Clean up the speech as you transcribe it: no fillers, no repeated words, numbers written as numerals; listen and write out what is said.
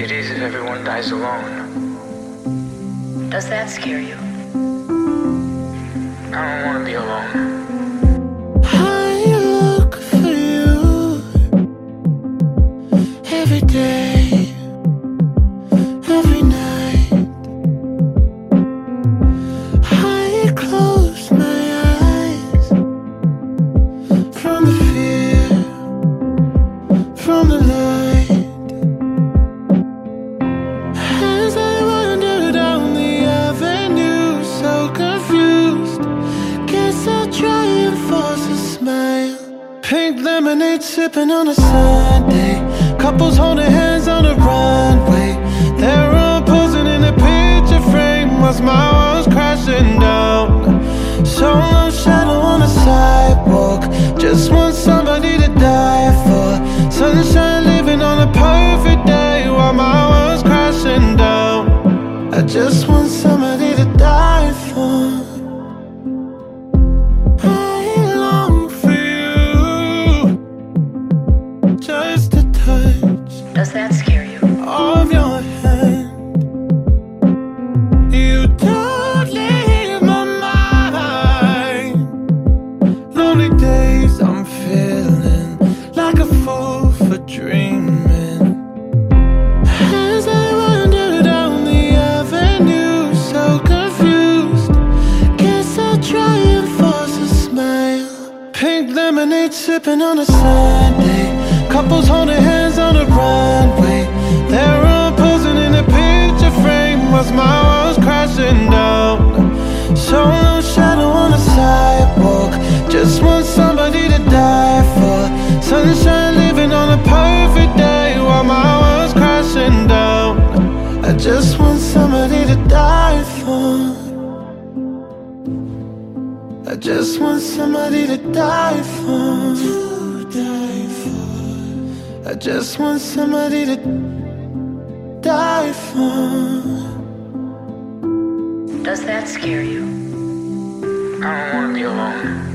It is if everyone dies alone. Does that scare you? I don't want to be alone. I look for you every day, every night. I close my eyes from the fear, from the light. As I wander down the avenue, so confused, guess I'll try and force a smile. Pink lemonade sipping on a Sunday, couples holding hands on the runway. They're all posing in a picture frame whilst my world's crashing down. Solo shadow on the sidewalk, just want somebody to die for. Sunshine living on a perfect day while my world's crashing down. I just want somebody to die for. I long for you, just a touch Does that scare you? of your hand. You don't leave my mind. Lonely days I'm feeling like a fool for dreaming. As I wander down the avenue, so confused, guess I'll try and force a smile. Pink lemonade sipping on a Sunday, couples holding hands on the runway. They're all posing in a picture frame whilst my world's crashing down. Solo shadow on the sidewalk, just want somebody to die for. Sunshine living on a perfect day while my world's crashing down. I just want somebody to die for. I just want somebody to die for. I just want somebody to die for. Does that scare you? I don't want to be alone.